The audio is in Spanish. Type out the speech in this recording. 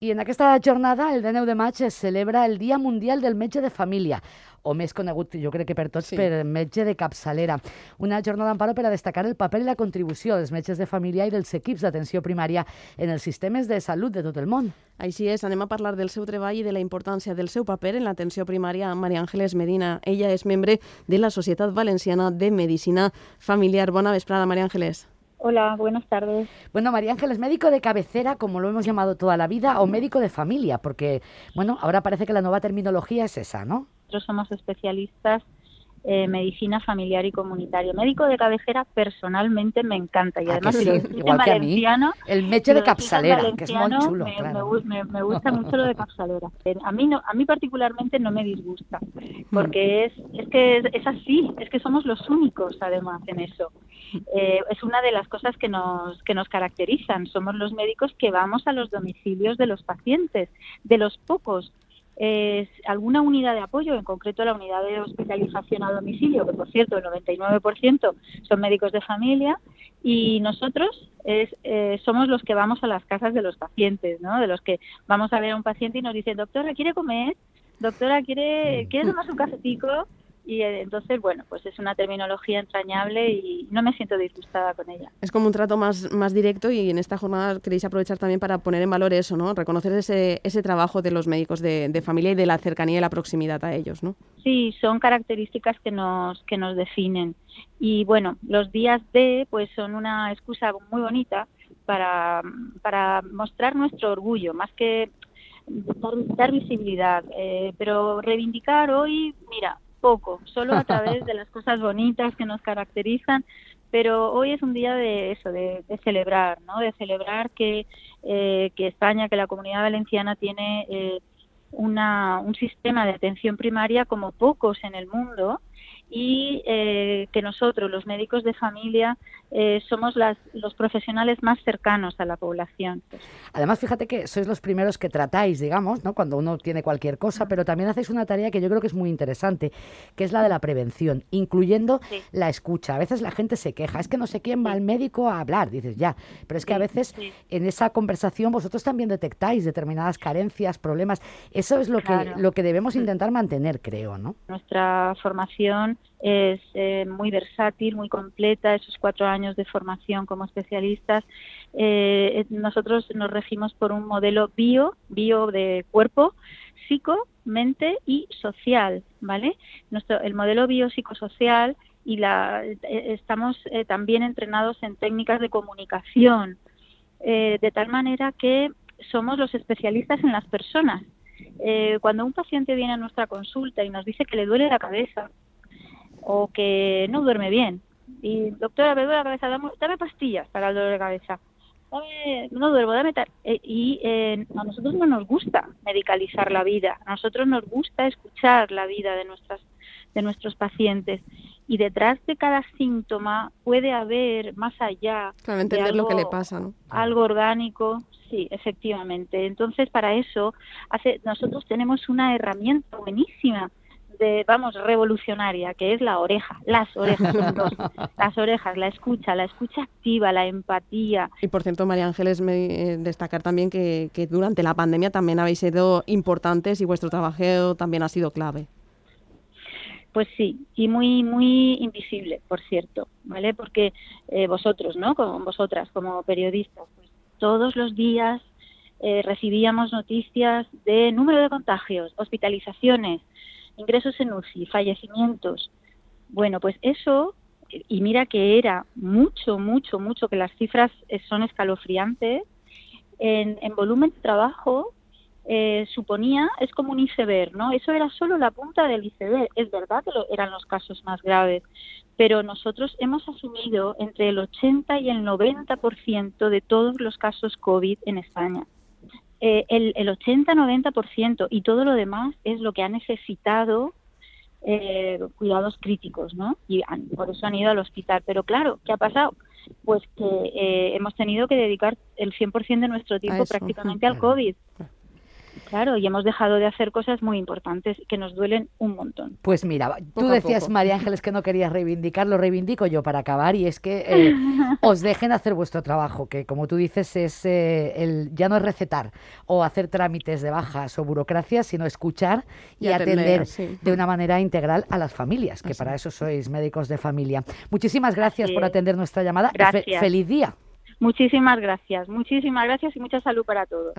I en aquesta jornada, el 19 de maig, es celebra el Dia Mundial del Metge de Família, o més conegut, jo crec que per tots, per metge de capçalera. Una jornada d'amparo per a destacar el paper i la contribució dels metges de família i dels equips d'atenció primària en els sistemes de salut de tot el món. Així és, anem a parlar del seu treball i de la importància del seu paper en l'atenció primària amb María Ángeles Medina. Ella és membre de la Societat Valenciana de Medicina Familiar. Bona vesprada, María Ángeles. Hola, buenas tardes. Bueno, María Ángeles, médico de cabecera, como lo hemos llamado toda la vida, o médico de familia, porque, bueno, ahora parece que la nueva terminología es esa, ¿no? Nosotros somos especialistas en medicina familiar y comunitaria. Médico de cabecera personalmente me encanta y además sí, igual que valenciano, a mí. El metge de capçalera, que es muy chulo, claro. Me gusta mucho lo de capçalera. A mí particularmente no me disgusta, porque es así, es que somos los únicos además en eso. Es una de las cosas que nos caracterizan. Somos los médicos que vamos a los domicilios de los pacientes, de los pocos. Alguna unidad de apoyo, en concreto la unidad de hospitalización a domicilio, que por cierto el 99% son médicos de familia, y nosotros somos los que vamos a las casas de los pacientes, ¿no? De los que vamos a ver a un paciente y nos dicen, doctora, ¿quiere comer? Doctora, ¿quiere tomarse un cafetico? Y entonces, bueno, pues es una terminología entrañable y no me siento disgustada con ella. Es como un trato más directo y en esta jornada queréis aprovechar también para poner en valor eso, ¿no? Reconocer ese trabajo de los médicos de familia y de la cercanía y la proximidad a ellos, ¿no? Sí, son características que nos definen. Y bueno, los días D pues son una excusa muy bonita para mostrar nuestro orgullo, más que dar visibilidad, pero reivindicar hoy, mira, poco, solo a través de las cosas bonitas que nos caracterizan, pero hoy es un día de eso, de celebrar, ¿no? De celebrar que España, que la Comunidad Valenciana tiene un sistema de atención primaria como pocos en el mundo y que nosotros, los médicos de familia, somos los profesionales más cercanos a la población. Además, fíjate que sois los primeros que tratáis, digamos, ¿no? Cuando uno tiene cualquier cosa, pero también hacéis una tarea que yo creo que es muy interesante, que es la de la prevención, incluyendo la escucha. A veces la gente se queja, es que no sé quién va al médico a hablar, dices ya, pero es que a veces en esa conversación vosotros también detectáis determinadas carencias, problemas. Eso es lo que debemos intentar mantener, creo, ¿no? Nuestra formación es muy versátil, muy completa, esos 4 años de formación como especialistas. Nosotros nos regimos por un modelo bio de cuerpo, psico, mente y social, ¿vale? El modelo biopsicosocial y estamos también entrenados en técnicas de comunicación, de tal manera que somos los especialistas en las personas. Cuando un paciente viene a nuestra consulta y nos dice que le duele la cabeza o que no duerme bien, y doctora, me duele la cabeza, dame pastillas para el dolor de cabeza, no duermo, dame tal. A nosotros no nos gusta medicalizar la vida, a nosotros nos gusta escuchar la vida de nuestros pacientes, y detrás de cada síntoma puede haber más allá entender algo, lo que le pasa, ¿no? Algo orgánico. Sí, efectivamente. Entonces, para eso nosotros tenemos una herramienta buenísima, revolucionaria, que es la oreja. Las orejas son dos. Las orejas, la escucha activa, la empatía. Y por cierto, María Ángeles, destacar también que durante la pandemia también habéis sido importantes y vuestro trabajo también ha sido clave. Pues sí, y muy muy invisible, por cierto, ¿vale? Porque vosotros, ¿no? Vosotras como periodistas, pues todos los días recibíamos noticias de número de contagios, hospitalizaciones, ingresos en UCI, fallecimientos. Bueno, pues eso, y mira que era mucho, que las cifras son escalofriantes, en volumen de trabajo suponía, es como un iceberg, ¿no? Eso era solo la punta del iceberg. Es verdad que eran los casos más graves, pero nosotros hemos asumido entre el 80 y el 90% de todos los casos COVID en España. El 80-90%, y todo lo demás es lo que ha necesitado cuidados críticos, ¿no? Y por eso han ido al hospital. Pero claro, ¿qué ha pasado? Pues que hemos tenido que dedicar el 100% de nuestro tiempo prácticamente al COVID. Claro, y hemos dejado de hacer cosas muy importantes que nos duelen un montón. Pues mira, tú decías, María Ángeles, que no querías reivindicar, lo reivindico yo para acabar, y es que os dejen hacer vuestro trabajo, que como tú dices, es ya no es recetar o hacer trámites de bajas o burocracia, sino escuchar y atender de una manera integral a las familias, que para eso sois médicos de familia. Muchísimas gracias por atender nuestra llamada. Gracias. Feliz día. Muchísimas gracias y mucha salud para todos.